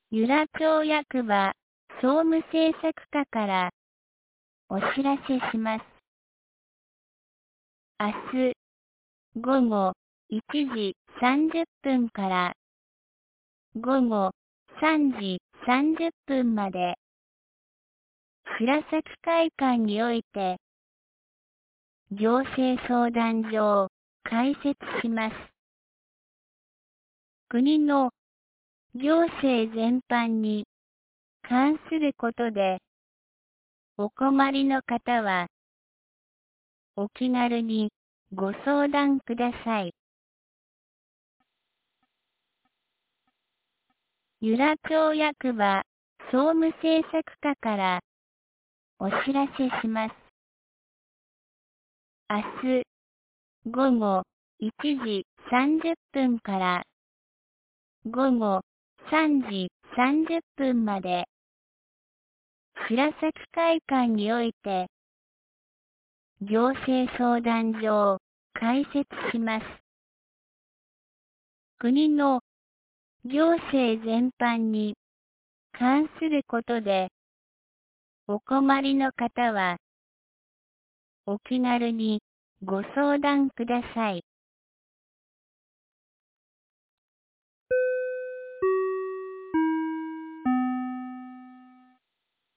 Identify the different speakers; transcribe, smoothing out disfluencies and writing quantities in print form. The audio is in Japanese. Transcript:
Speaker 1: 由良町役場総務政策課からお知らせします。明日午後1時30分から午後3時30分まで白崎会館において行政相談所を開設します。国の行政全般に関することでお困りの方はお気軽にご相談ください。由良町役場総務政策課からお知らせします。明日午後1時30分から午後3時30分まで白崎会館において行政相談所を開設します。国の行政全般に関することでお困りの方はお気軽にご相談ください。